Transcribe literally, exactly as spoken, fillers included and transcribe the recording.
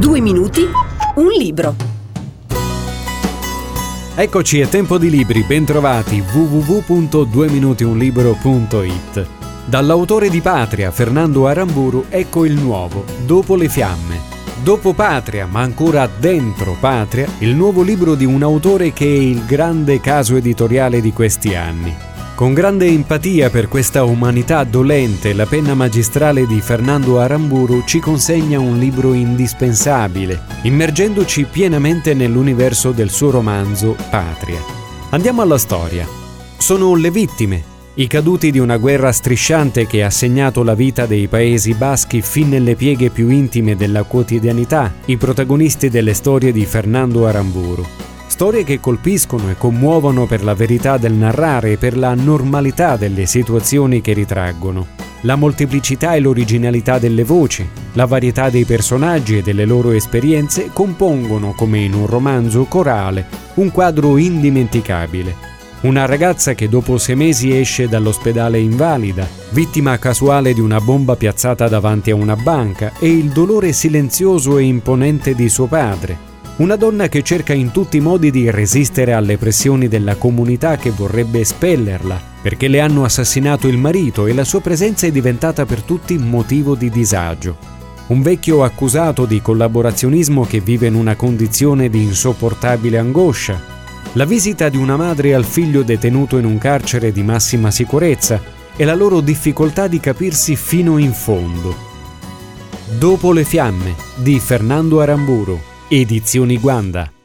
Due minuti, un libro. Eccoci, è tempo di libri, bentrovati, w w w punto due minuti un libro punto i t. Dall'autore di Patria, Fernando Aramburu, ecco il nuovo, Dopo le fiamme. Dopo Patria, ma ancora dentro Patria, il nuovo libro di un autore che è il grande caso editoriale di questi anni. Con grande empatia per questa umanità dolente, la penna magistrale di Fernando Aramburu ci consegna un libro indispensabile, immergendoci pienamente nell'universo del suo romanzo Patria. Andiamo alla storia. Sono le vittime, i caduti di una guerra strisciante che ha segnato la vita dei Paesi Baschi fin nelle pieghe più intime della quotidianità, i protagonisti delle storie di Fernando Aramburu. Storie che colpiscono e commuovono per la verità del narrare e per la normalità delle situazioni che ritraggono. La molteplicità e l'originalità delle voci, la varietà dei personaggi e delle loro esperienze compongono, come in un romanzo corale, un quadro indimenticabile. Una ragazza che dopo sei mesi esce dall'ospedale invalida, vittima casuale di una bomba piazzata davanti a una banca, e il dolore silenzioso e imponente di suo padre. Una donna che cerca in tutti i modi di resistere alle pressioni della comunità che vorrebbe espellerla, perché le hanno assassinato il marito e la sua presenza è diventata per tutti motivo di disagio. Un vecchio accusato di collaborazionismo che vive in una condizione di insopportabile angoscia. La visita di una madre al figlio detenuto in un carcere di massima sicurezza e la loro difficoltà di capirsi fino in fondo. Dopo le fiamme di Fernando Aramburu. Edizioni Guanda.